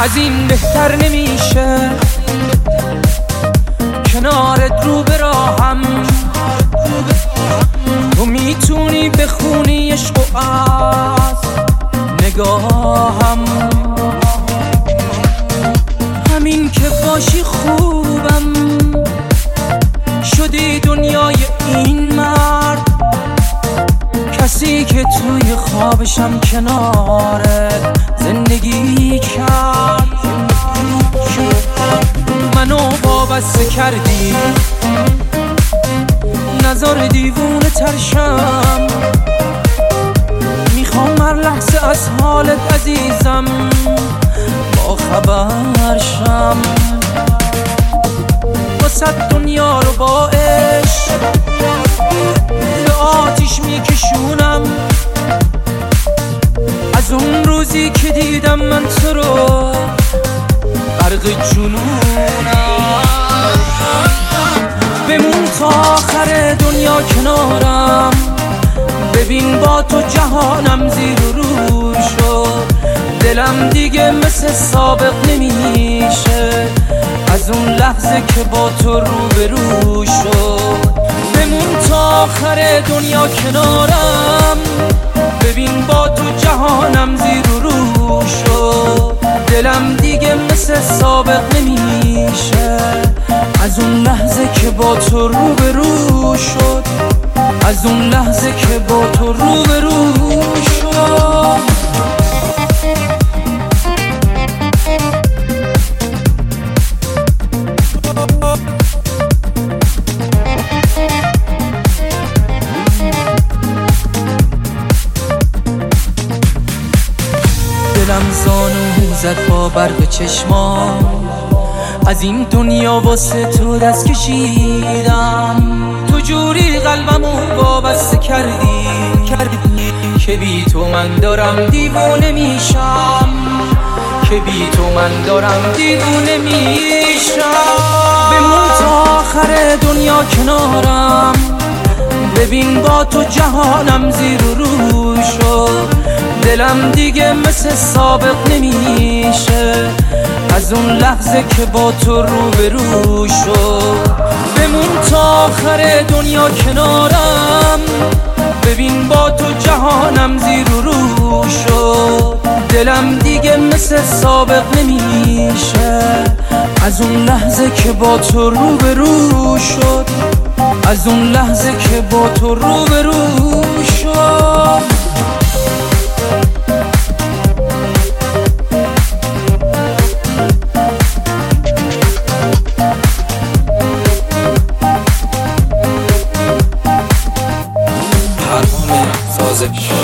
از این بهتر نمیشه کنارت رو به راهم. تو میتونی بخونی عشق و از نگاهم، همین که باشی خوبم شدی دنیای این مرد. کسی که توی خوابشم کنارت زندگی کرد. منو وابسته کردی نظر دیوونه ترشم. میخوام هر لحظه از حالت عزیزم با خبر شم. واسه دنیا رو با عشق به آتیش میکشونم. از اون روزی که دیدم من تو رو غرق جنونم. بمون تا آخر دنیا کنارم، ببین با تو جهانم زیر و رو شد. دلم دیگه مثل سابق نمیشه از اون لحظه که با تو روبرو شد. بمون تا آخر دنیا کنارم، ببین با تو جهانم زیر و رو شد. دلم دیگه مثل سابق نمیشه از اون لحظه که با تو روبرو شد. از اون لحظه که با تو روبرو شد. دلم زانو زد با برق چشمام، از این دنیا واسه تو دست کشیدم. تو جوری قلبمو وابسته کردی که بی تو من دارم دیوونه میشم. که بی تو من دارم دیوونه میشم. بمون تا آخر دنیا کنارم، ببین با تو جهانم زیر و رو شد. دلم دیگه مثل سابق نمیشه از اون لحظه که با تو روبرو شد. بمون تا آخر دنیا کنارم، ببین با تو جهانم زیر و رو شد. دلم دیگه مثل سابق نمیشه از اون لحظه که با تو روبرو شد. از اون لحظه که با تو روبرو شد. سازش